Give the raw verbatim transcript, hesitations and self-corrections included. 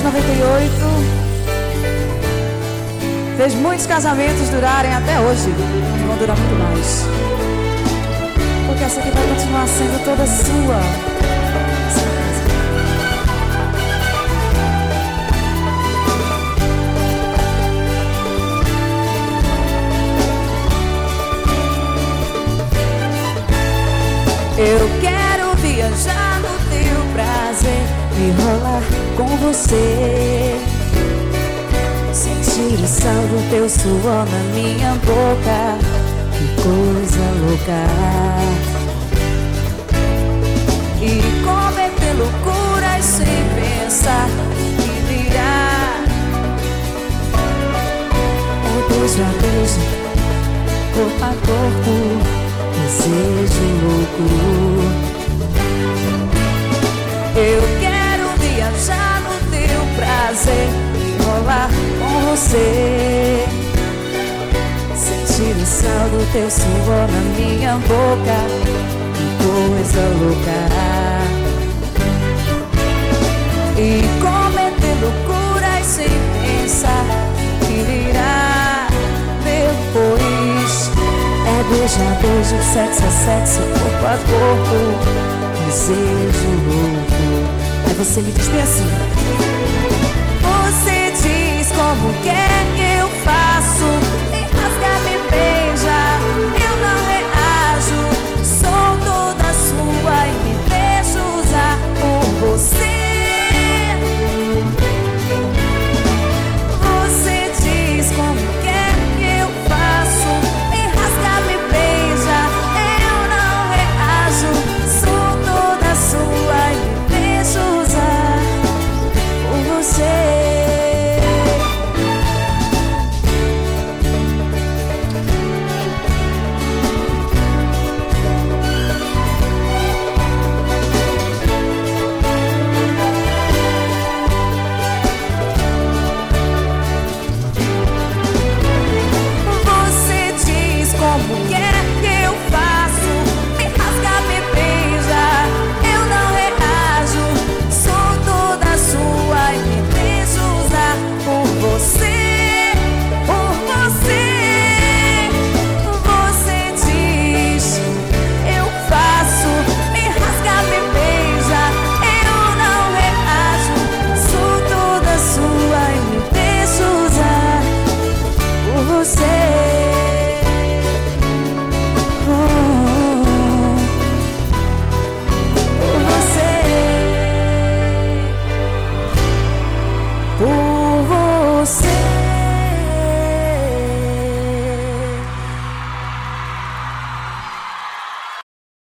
noventa e oito fez muitos casamentos durarem até hoje. Vão durar muito mais, porque essa aqui vai continuar sendo toda sua. Eu quero viajar no teu prazer e rolar com você, sentir o sal do teu suor na minha boca. Que coisa louca. E cometer loucuras sem pensar que virá. É beijo a beijo, corpo a corpo, desejo louco. Eu quero viajar no teu prazer e rolar com você, sentir o sal do teu suor na minha boca. Que coisa louca. E cometer loucuras sem pensar que virá depois. É beijo a beijo, sexo a sexo, corpo a corpo, desejo louco. Aí você me diz bem assim: você diz como quer que eu faço,